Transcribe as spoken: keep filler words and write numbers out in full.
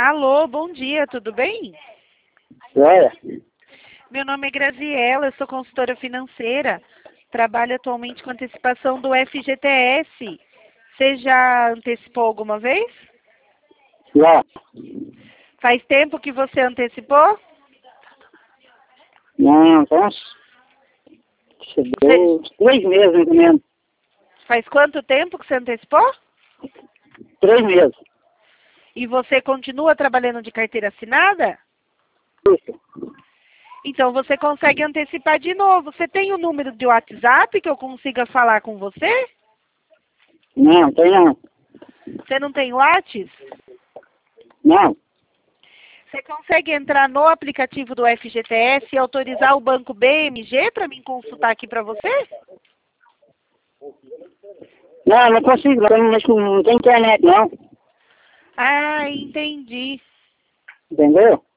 Alô, bom dia, tudo bem? Olha, Meu nome é Graziela, eu sou consultora financeira. Trabalho atualmente com antecipação do F G T S. Você já antecipou alguma vez? já, Faz tempo que você antecipou? não, então, chegou uns três meses, mais ou menos. Faz quanto tempo que você antecipou? Três meses. E você continua trabalhando de carteira assinada? Isso. Então você consegue antecipar de novo. Você tem o número de WhatsApp que eu consiga falar com você? Não, tem não. Você não tem WhatsApp? Não, Você consegue entrar no aplicativo do F G T S e autorizar o banco B M G para mim consultar aqui para você? não, não consigo, não, acho que não tem internet não, Ah, entendi. entendeu?